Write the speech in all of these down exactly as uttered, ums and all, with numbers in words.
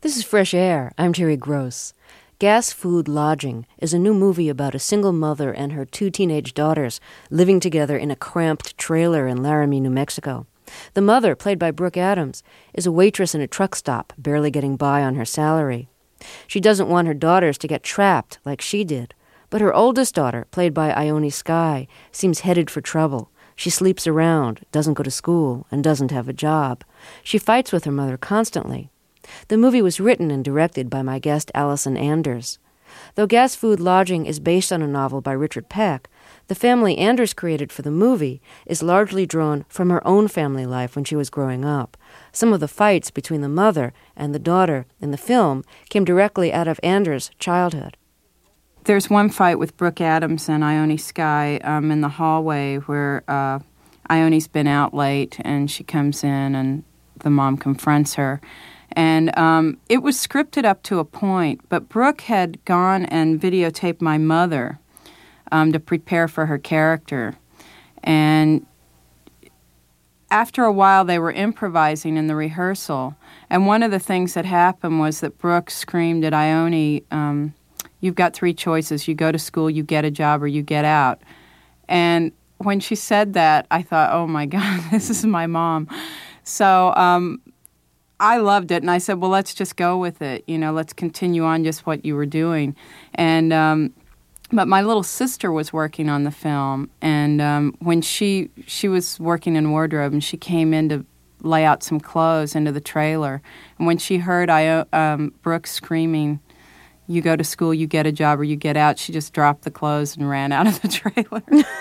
This is Fresh Air. I'm Terry Gross. Gas Food Lodging is a new movie about a single mother and her two teenage daughters living together in a cramped trailer in Laramie, New Mexico. The mother, played by Brooke Adams, is a waitress in a truck stop, barely getting by on her salary. She doesn't want her daughters to get trapped like she did, but her oldest daughter, played by Ione Skye, seems headed for trouble. She sleeps around, doesn't go to school, and doesn't have a job. She fights with her mother constantly. The movie was written and directed by my guest Allison Anders. Though Gas Food Lodging is based on a novel by Richard Peck, the family Anders created for the movie is largely drawn from her own family life when she was growing up. Some of the fights between the mother and the daughter in the film came directly out of Anders' childhood. There's one fight with Brooke Adams and Ione Skye um, in the hallway where uh, Ione's been out late and she comes in and the mom confronts her. And um, it was scripted up to a point, but Brooke had gone and videotaped my mother um, to prepare for her character. And after a while, they were improvising in the rehearsal. And one of the things that happened was that Brooke screamed at Ione, um, you've got three choices. You go to school, you get a job, or you get out. And when she said that, I thought, oh, my God, this is my mom. So um, I loved it, and I said, well, let's just go with it. You know, let's continue on just what you were doing. And um, but my little sister was working on the film, and um, when she she was working in wardrobe, and she came in to lay out some clothes into the trailer. And when she heard I, um, Brooke screaming, you go to school, you get a job, or you get out, she just dropped the clothes and ran out of the trailer.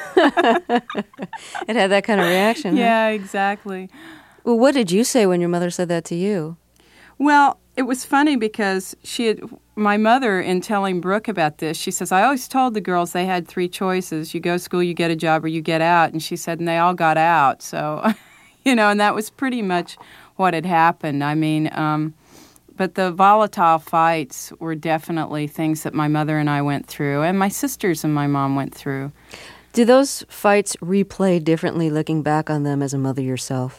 It had that kind of reaction. Yeah, huh? exactly. Well, what did you say when your mother said that to you? Well, it was funny because she had, my mother, in telling Brooke about this, she says, I always told the girls they had three choices. You go to school, you get a job, or you get out. And she said, and they all got out. So, you know, and that was pretty much what had happened. I mean, um, but the volatile fights were definitely things that my mother and I went through, and my sisters and my mom went through. Do those fights replay differently looking back on them as a mother yourself?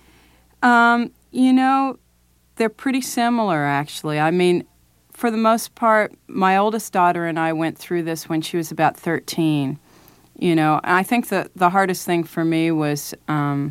Um, you know, they're pretty similar, actually. I mean, for the most part, my oldest daughter and I went through this when she was about thirteen. You know, and I think that the hardest thing for me was um,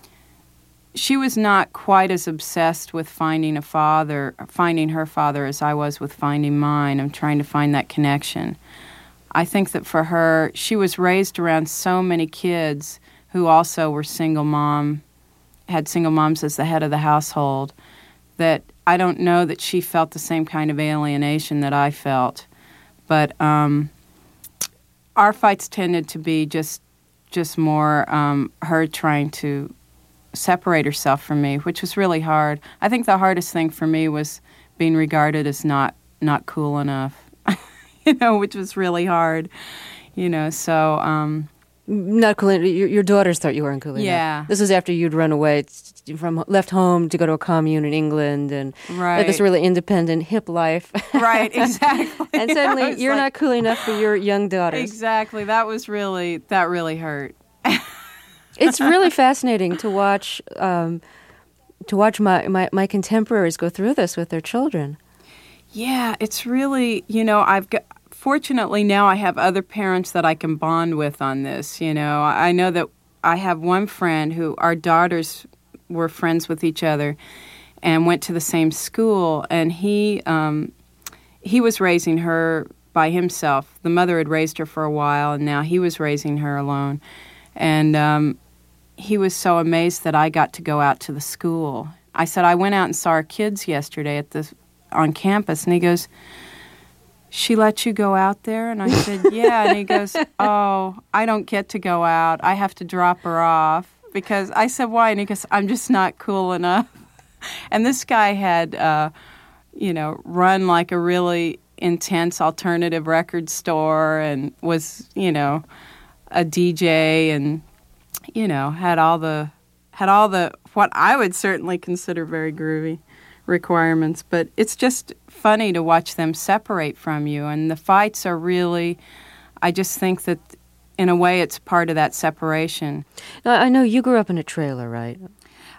she was not quite as obsessed with finding a father, finding her father as I was with finding mine. I'm trying to find that connection. I think that for her, she was raised around so many kids who also were single mom had single moms as the head of the household, that I don't know that she felt the same kind of alienation that I felt. But um, our fights tended to be just just more um, her trying to separate herself from me, which was really hard. I think the hardest thing for me was being regarded as not, not cool enough, you know, which was really hard, you know, so... Um, Not cool. Your, your daughters thought you weren't cool enough. Yeah. This was after you'd run away from, left home to go to a commune in England and right. had this really independent, hip life. Right, exactly. And suddenly you're like, not cool enough for your young daughters. Exactly. That was really, that really hurt. It's really fascinating to watch, um, to watch my, my, my contemporaries go through this with their children. Yeah, it's really, you know, I've got... Fortunately, now I have other parents that I can bond with on this. You know, I know that I have one friend who our daughters were friends with each other and went to the same school, and he um, he was raising her by himself. The mother had raised her for a while, and now he was raising her alone. And um, he was so amazed that I got to go out to the school. I said, I went out and saw our kids yesterday at the on campus, and he goes, she let you go out there? And I said, yeah. And he goes, oh, I don't get to go out. I have to drop her off. Because I said, why? And he goes, I'm just not cool enough. And this guy had, uh, you know, run like a really intense alternative record store and was, you know, a D J and, you know, had all the, had all the, what I would certainly consider very groovy requirements. But it's just funny to watch them separate from you. And the fights are really, I just think that in a way it's part of that separation. Now, I know you grew up in a trailer, right?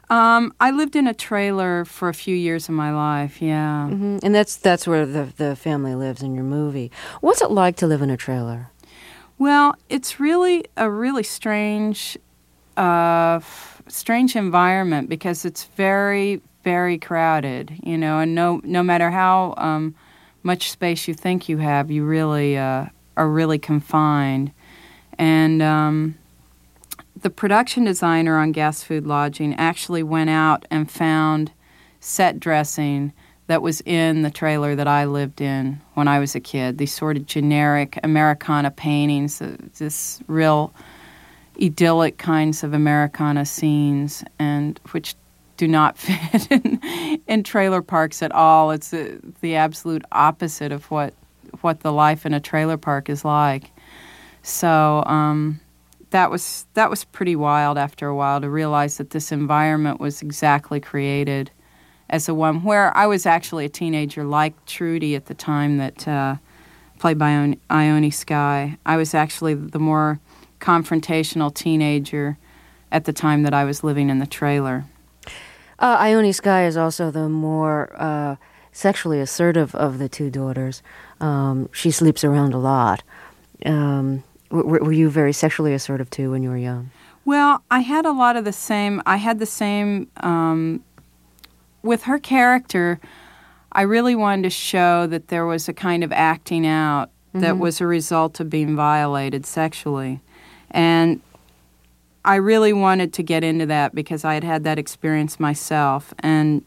Um, I lived in a trailer for a few years of my life, yeah. Mm-hmm. And that's that's where the, the family lives in your movie. What's it like to live in a trailer? Well, it's really a really strange, uh, f- strange environment because it's very, very crowded, you know, and no, no matter how um, much space you think you have, you really uh, are really confined. And um, the production designer on Gas Food Lodging actually went out and found set dressing that was in the trailer that I lived in when I was a kid. These sort of generic Americana paintings, uh, this real idyllic kinds of Americana scenes, and which do not fit in, in trailer parks at all. It's uh, the absolute opposite of what what the life in a trailer park is like. So um, that was that was pretty wild after a while to realize that this environment was exactly created as a one where I was actually a teenager like Trudy at the time that uh, played by Ione, Ione Skye. I was actually the more confrontational teenager at the time that I was living in the trailer. Uh, Ione Skye is also the more uh, sexually assertive of the two daughters. Um, she sleeps around a lot. Um, w- were you very sexually assertive too when you were young? Well, I had a lot of the same. I had the same. Um, with her character, I really wanted to show that there was a kind of acting out mm-hmm. that was a result of being violated sexually. And I really wanted to get into that because I had had that experience myself. And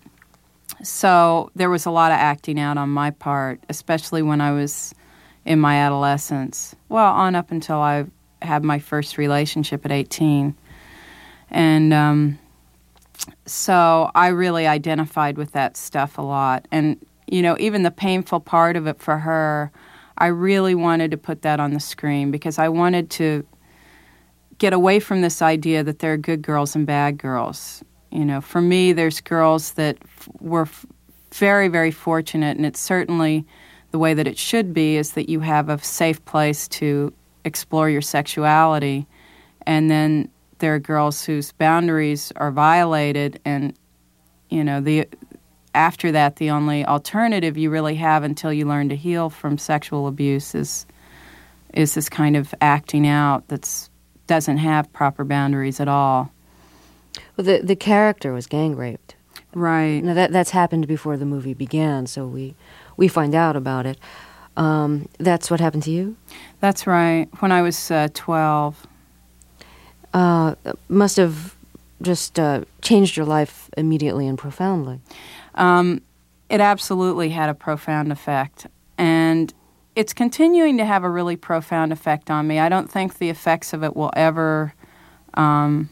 so there was a lot of acting out on my part, especially when I was in my adolescence. Well, on up until I had my first relationship at eighteen. And um, so I really identified with that stuff a lot. And, you know, even the painful part of it for her, I really wanted to put that on the screen because I wanted to get away from this idea that there are good girls and bad girls. You know, for me, there's girls that f- were f- very, very fortunate, and it's certainly the way that it should be, is that you have a safe place to explore your sexuality. And then there are girls whose boundaries are violated, and, you know, the after that, the only alternative you really have until you learn to heal from sexual abuse is, is this kind of acting out that's doesn't have proper boundaries at all. Well, the the character was gang raped. Right. Now that that's happened before the movie began, so we we find out about it. Um, that's what happened to you? That's right. When I was uh, twelve. Uh, must have just uh, changed your life immediately and profoundly. Um, it absolutely had a profound effect, and it's continuing to have a really profound effect on me. I don't think the effects of it will ever um,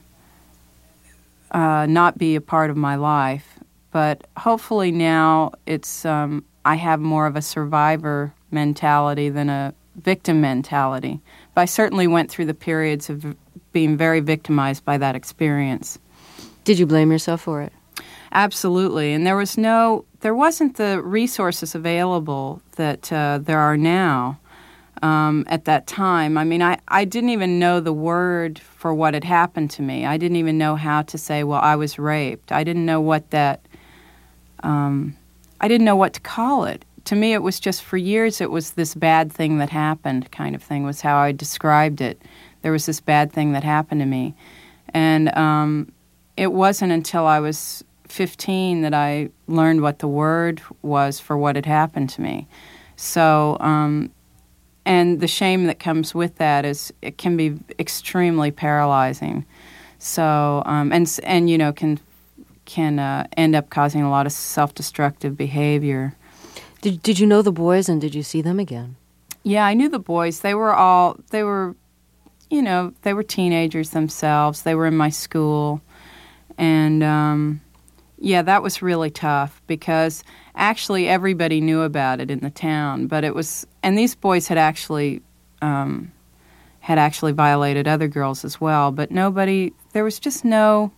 uh, not be a part of my life, but hopefully now it's um, I have more of a survivor mentality than a victim mentality. But I certainly went through the periods of being very victimized by that experience. Did you blame yourself for it? Absolutely, and there was no, there wasn't the resources available that uh, there are now um, at that time. I mean, I, I didn't even know the word for what had happened to me. I didn't even know how to say, well, I was raped. I didn't know what that, um, I didn't know what to call it. To me, it was just, for years, it was this bad thing that happened kind of thing was how I described it. There was this bad thing that happened to me. And um, it wasn't until I was fifteen that I learned what the word was for what had happened to me. So, um, and the shame that comes with that is it can be extremely paralyzing. So, um, and and you know can can uh, end up causing a lot of self-destructive behavior. Did Did you know the boys, and did you see them again? Yeah, I knew the boys. They were all they were, you know, they were teenagers themselves. They were in my school, and. Um, Yeah, that was really tough because actually everybody knew about it in the town, but it was, and these boys had actually um, had actually violated other girls as well, but nobody, there was just no,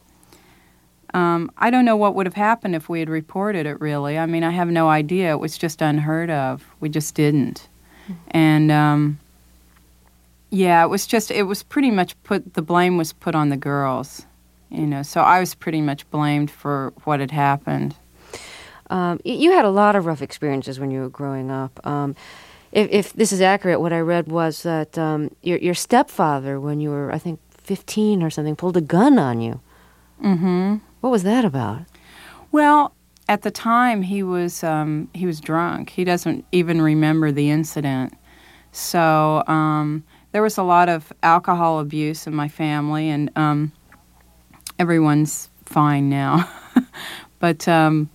um, I don't know what would have happened if we had reported it, really. I mean, I have no idea. It was just unheard of. We just didn't. Mm-hmm. And, um, yeah, it was just, it was pretty much put, the blame was put on the girls. You know, so I was pretty much blamed for what had happened. Um, y- you had a lot of rough experiences when you were growing up. Um, if, if this is accurate, what I read was that um, your, your stepfather, when you were, I think, fifteen or something, pulled a gun on you. Mm-hmm. What was that about? Well, at the time, he was um, he was drunk. He doesn't even remember the incident. So um, there was a lot of alcohol abuse in my family, and um, everyone's fine now. But um,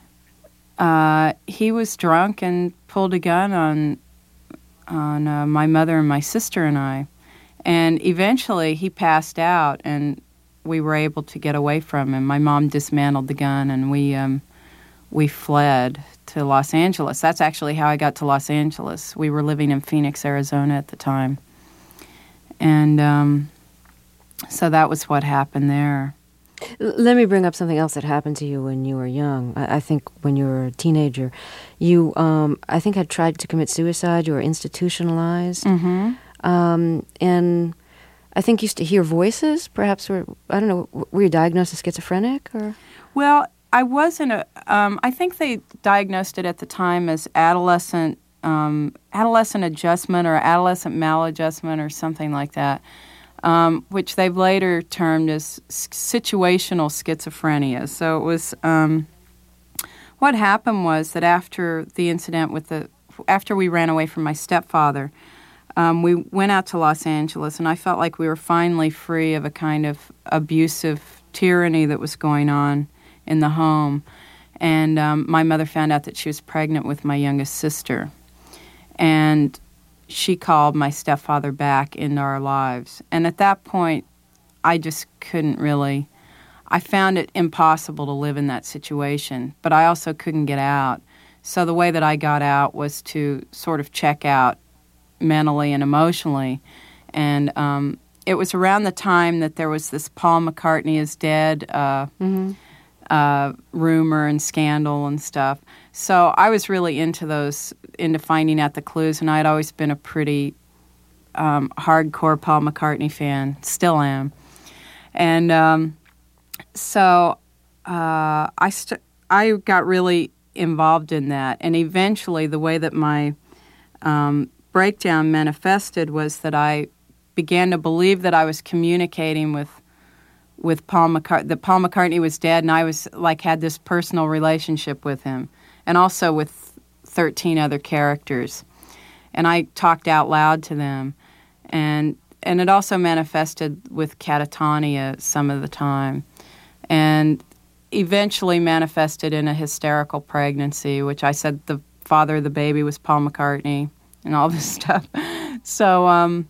uh, he was drunk and pulled a gun on on uh, my mother and my sister and I. And eventually he passed out, and we were able to get away from him. My mom dismantled the gun, and we um, we fled to Los Angeles. That's actually how I got to Los Angeles. We were living in Phoenix, Arizona at the time. And um, so that was what happened there. L- Let me bring up something else that happened to you when you were young. I, I think when you were a teenager, you, um, I think, had tried to commit suicide. You were institutionalized. Mm-hmm. Um, and I think you used to hear voices. Perhaps, were, I don't know, w- were you diagnosed as schizophrenic? Or? Well, I wasn't a, um, I think they diagnosed it at the time as adolescent, um, adolescent adjustment or adolescent maladjustment or something like that. Um, which they've later termed as situational schizophrenia. So it was, um, what happened was that after the incident with the, after we ran away from my stepfather, um, we went out to Los Angeles, and I felt like we were finally free of a kind of abusive tyranny that was going on in the home. And um, my mother found out that she was pregnant with my youngest sister. And she called my stepfather back into our lives. And at that point, I just couldn't really, I found it impossible to live in that situation, but I also couldn't get out. So the way that I got out was to sort of check out mentally and emotionally. And um, it was around the time that there was this Paul McCartney is dead uh, mm-hmm. uh, rumor and scandal and stuff. So I was really into those, into finding out the clues, and I had always been a pretty um, hardcore Paul McCartney fan, still am. And um, so uh, I st- I got really involved in that, and eventually the way that my um, breakdown manifested was that I began to believe that I was communicating with with Paul McCartney, that Paul McCartney was dead, and I was like had this personal relationship with him, and also with thirteen other characters. And I talked out loud to them. And and it also manifested with catatonia some of the time. And eventually manifested in a hysterical pregnancy, which I said the father of the baby was Paul McCartney and all this stuff. So, um,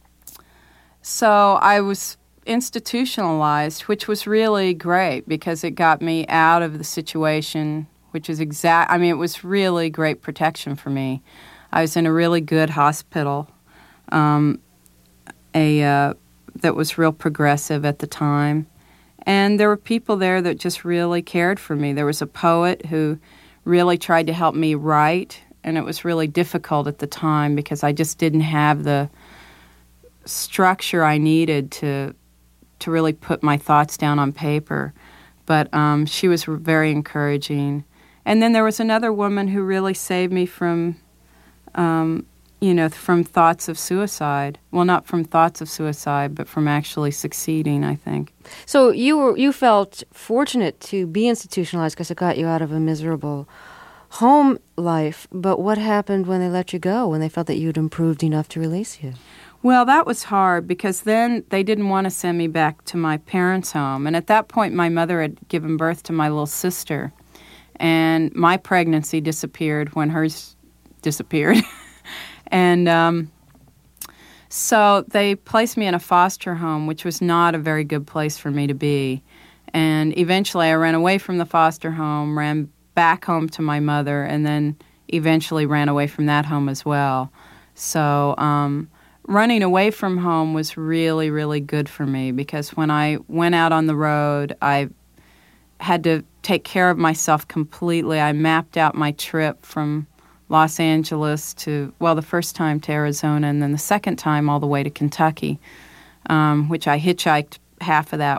so I was institutionalized, which was really great because it got me out of the situation, which is exact. I mean, it was really great protection for me. I was in a really good hospital, um, a uh, that was real progressive at the time, and there were people there that just really cared for me. There was a poet who really tried to help me write, and it was really difficult at the time because I just didn't have the structure I needed to to really put my thoughts down on paper. But um, she was very encouraging. And then there was another woman who really saved me from, um, you know, from thoughts of suicide. Well, not from thoughts of suicide, but from actually succeeding, I think. So you were you felt fortunate to be institutionalized because it got you out of a miserable home life. But what happened when they let you go, when they felt that you'd improved enough to release you? Well, that was hard because then they didn't want to send me back to my parents' home. And at that point, my mother had given birth to my little sister. And my pregnancy disappeared when hers disappeared. and um, so they placed me in a foster home, which was not a very good place for me to be. And eventually I ran away from the foster home, ran back home to my mother, and then eventually ran away from that home as well. So um, running away from home was really, really good for me because when I went out on the road, I had to take care of myself completely. I mapped out my trip from Los Angeles to, well, the first time to Arizona, and then the second time all the way to Kentucky, um, which I hitchhiked half of that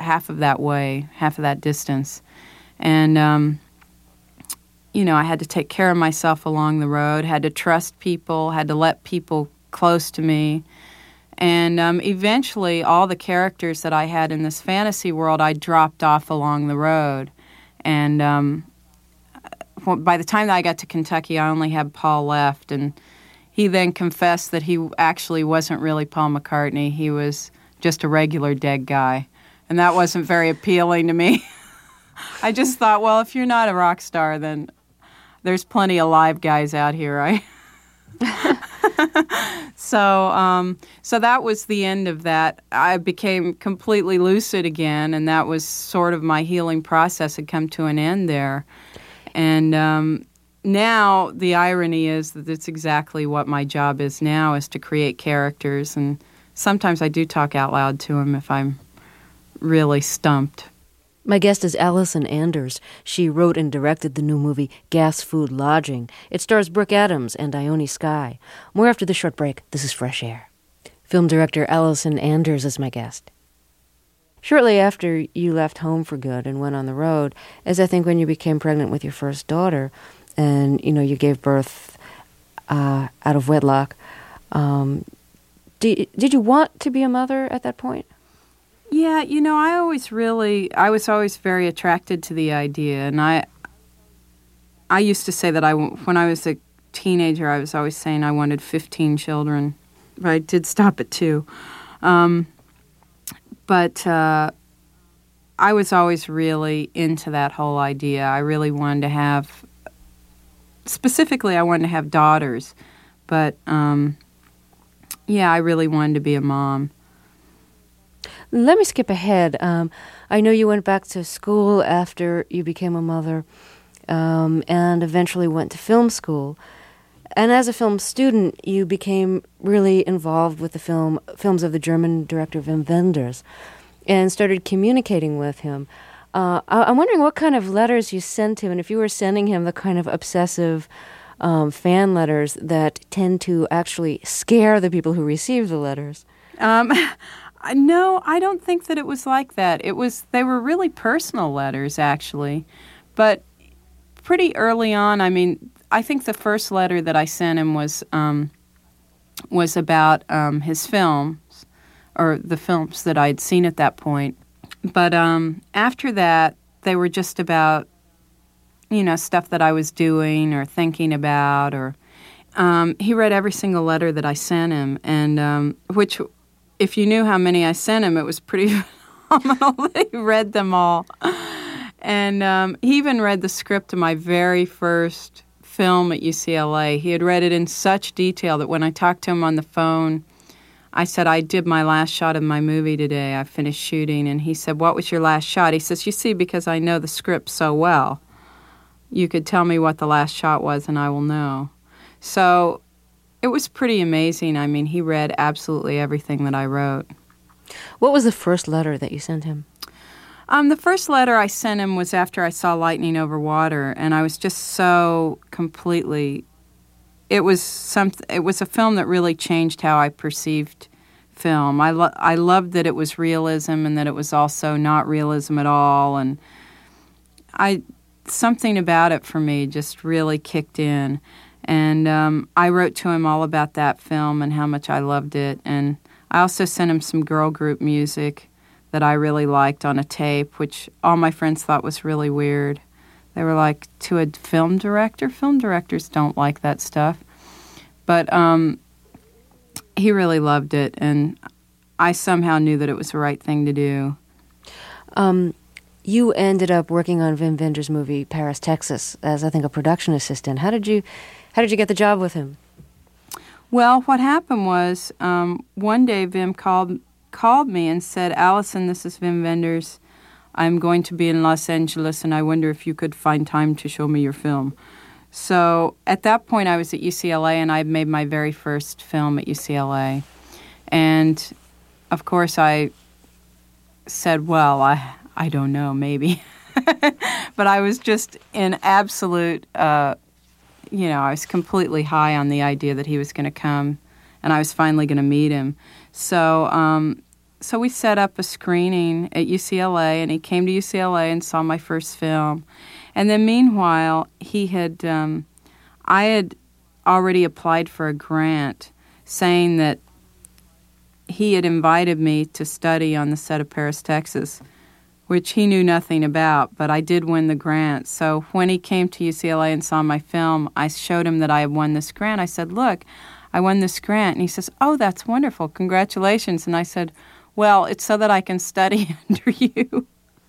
half of that way, half of that distance. And, um, you know, I had to take care of myself along the road, had to trust people, had to let people close to me. And um, eventually, all the characters that I had in this fantasy world, I dropped off along the road. And um, by the time that I got to Kentucky, I only had Paul left. And he then confessed that he actually wasn't really Paul McCartney. He was just a regular dead guy. And that wasn't very appealing to me. I just thought, well, if you're not a rock star, then there's plenty of live guys out here, right? so, um, so that was the end of that. I became completely lucid again, and that was sort of my healing process had come to an end there. And um, now the irony is that it's exactly what my job is now, is to create characters. And sometimes I do talk out loud to them if I'm really stumped. My guest is Allison Anders. She wrote and directed the new movie Gas Food Lodging. It stars Brooke Adams and Ione Skye. More after the short break. This is Fresh Air. Film director Allison Anders is my guest. Shortly after you left home for good and went on the road, as I think when you became pregnant with your first daughter, and, you know, you gave birth uh, out of wedlock, um, did, did you want to be a mother at that point? Yeah, you know, I always really, I was always very attracted to the idea, and I, I used to say that I, when I was a teenager, I was always saying I wanted fifteen children, but I did stop at two. Um, but uh, I was always really into that whole idea. I really wanted to have, specifically, I wanted to have daughters, but um, yeah, I really wanted to be a mom. Let me skip ahead. Um, I know you went back to school after you became a mother, um, and eventually went to film school. And as a film student, you became really involved with the film films of the German director Wim Wenders, and started communicating with him. Uh, I, I'm wondering what kind of letters you sent him, and if you were sending him the kind of obsessive um, fan letters that tend to actually scare the people who receive the letters. Um No, I don't think that it was like that. It was, they were really personal letters, actually. But pretty early on, I mean, I think the first letter that I sent him was um, was about um, his films, or the films that I'd seen at that point. But um, after that, they were just about, you know, stuff that I was doing or thinking about. Or um, he read every single letter that I sent him, and um, which... if you knew how many I sent him, it was pretty phenomenal that he read them all. And um, he even read the script to my very first film at U C L A. He had read it in such detail that when I talked to him on the phone, I said, I did my last shot of my movie today. I finished shooting. And he said, what was your last shot? He says, you see, because I know the script so well, you could tell me what the last shot was and I will know. So it was pretty amazing. I mean, he read absolutely everything that I wrote. What was the first letter that you sent him? Um, the first letter I sent him was after I saw Lightning Over Water, and I was just so completely... It was some. It was a film that really changed how I perceived film. I lo- I loved that it was realism and that it was also not realism at all, and I something about it for me just really kicked in. And um, I wrote to him all about that film and how much I loved it. And I also sent him some girl group music that I really liked on a tape, which all my friends thought was really weird. They were like, to a film director? Film directors don't like that stuff. But um, he really loved it, and I somehow knew that it was the right thing to do. Um, you ended up working on Wim Wenders' movie Paris, Texas, as I think a production assistant. How did you... How did you get the job with him? Well, what happened was um, one day Wim called called me and said, Allison, this is Wim Wenders. I'm going to be in Los Angeles, and I wonder if you could find time to show me your film. So at that point, I was at U C L A, and I had made my very first film at U C L A. And, of course, I said, well, I, I don't know, maybe. But I was just in absolute... Uh, You know, I was completely high on the idea that he was going to come, and I was finally going to meet him. So um, so we set up a screening at U C L A, and he came to U C L A and saw my first film. And then meanwhile, he had, um, I had already applied for a grant saying that he had invited me to study on the set of Paris, Texas, which he knew nothing about, but I did win the grant. So when he came to U C L A and saw my film, I showed him that I had won this grant. I said, look, I won this grant. And he says, oh, that's wonderful. Congratulations. And I said, well, it's so that I can study under you.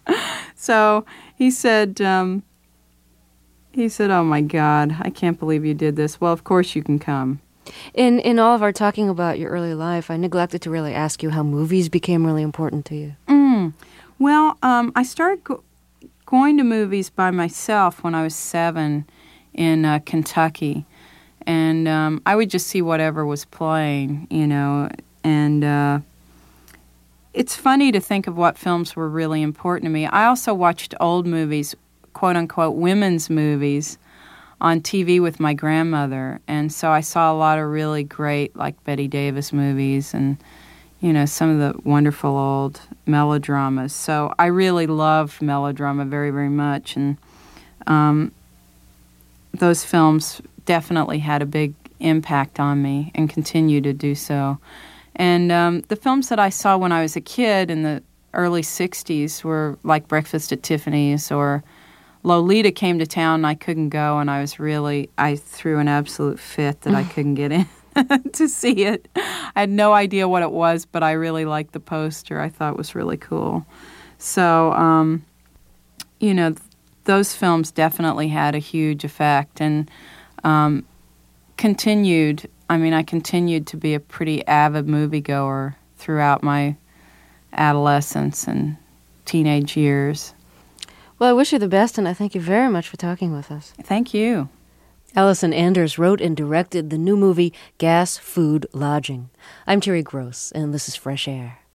So he said, um, he said, oh, my God, I can't believe you did this. Well, of course you can come. In in all of our talking about your early life, I neglected to really ask you how movies became really important to you. Mm. Well, um, I started go- going to movies by myself when I was seven in uh, Kentucky. And um, I would just see whatever was playing, you know. And uh, it's funny to think of what films were really important to me. I also watched old movies, quote-unquote women's movies, on T V with my grandmother. And so I saw a lot of really great, like, Bette Davis movies and, you know, some of the wonderful old melodramas. So I really loved melodrama very, very much. And um, those films definitely had a big impact on me and continue to do so. And um, the films that I saw when I was a kid in the early sixties were like Breakfast at Tiffany's, or Lolita came to town and I couldn't go, and I was really, I threw an absolute fit that I couldn't get in to see it. I had no idea what it was, but I really liked the poster. I thought it was really cool. So, um, you know, th- those films definitely had a huge effect, and um, continued, I mean, I continued to be a pretty avid moviegoer throughout my adolescence and teenage years. Well, I wish you the best, and I thank you very much for talking with us. Thank you. Allison Anders wrote and directed the new movie Gas, Food, Lodging. I'm Terry Gross, and this is Fresh Air.